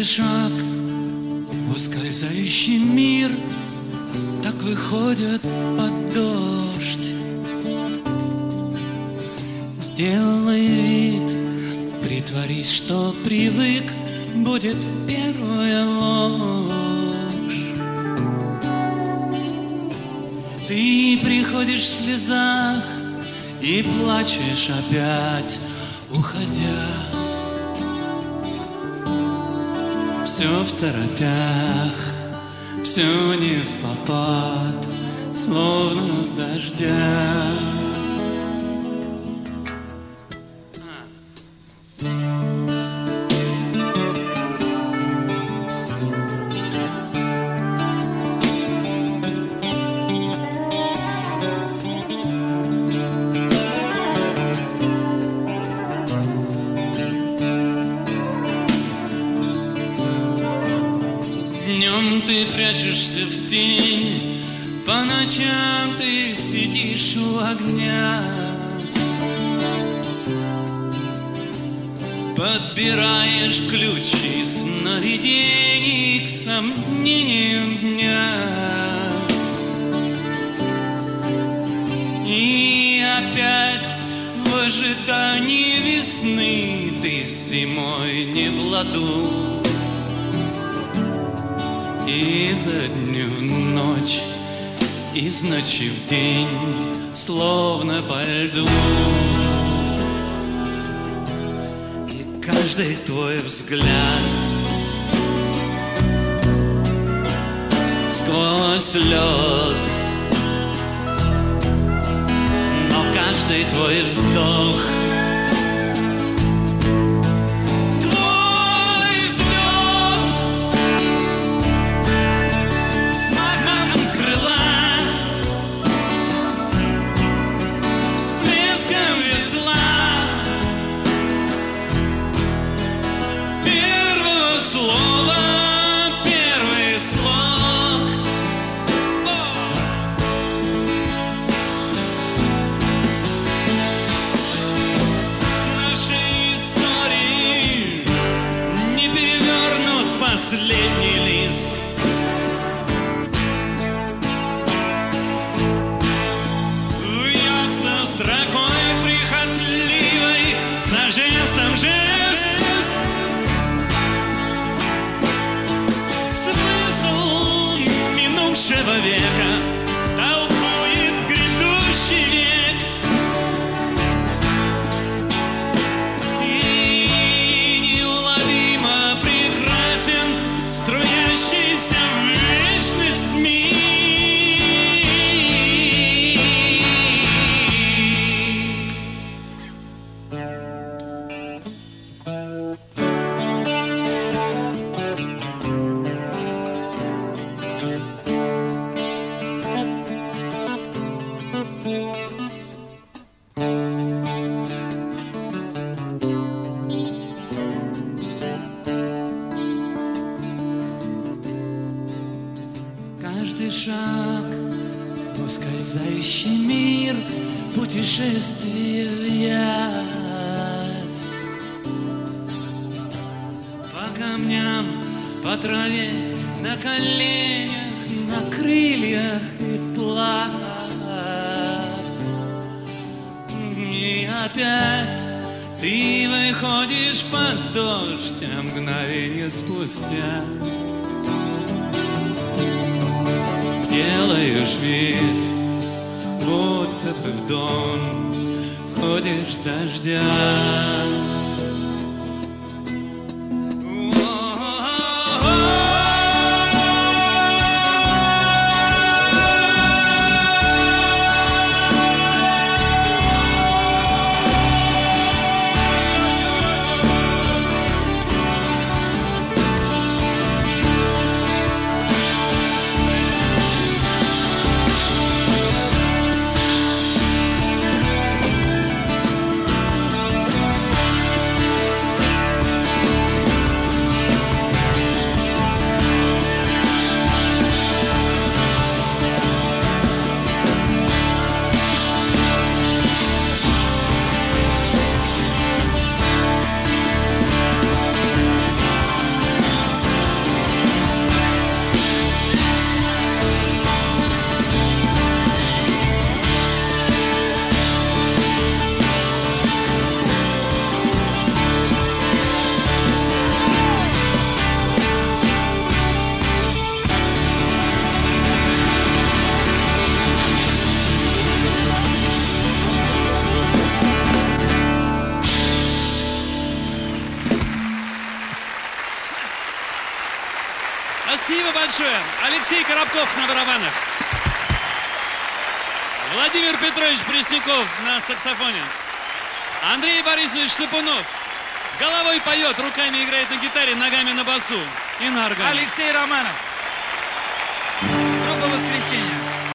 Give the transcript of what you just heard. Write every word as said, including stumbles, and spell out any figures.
шаг в ускользающий мир так выходит под дождь. Сделай вид, притворись, что привык, будет первая ложь. Ты приходишь в слезах и плачешь опять, уходя. Все второпях, все не впопад, словно с дождя. Днем ты прячешься в тень, по ночам ты сидишь у огня. Подбираешь ключи сновидений к сомнениям дня. И опять в ожидании весны ты зимой не в ладу. Изо дня в ночь, из ночи в день, словно по льду. И каждый твой взгляд сквозь лед, но каждый твой вздох последний лист. Вьется строкой прихотливой, за жестом жест. Смысл минувшего века толкует грядущий век. И неуловимо прекрасен струящийся в вечность мир. Каждый шаг в ускользающий мир, путешествие в явь. По камням, по траве, на коленях, на крыльях и вплавь. И опять ты выходишь под дождь, а мгновенье спустя делаешь вид, будто бы в дом входишь с дождя. большое. Алексей Коробков на барабанах. Владимир Петрович Пресняков на саксофоне. Андрей Борисович Сапунов. Головой поет, руками играет на гитаре, ногами на басу и на органе. Алексей Романов.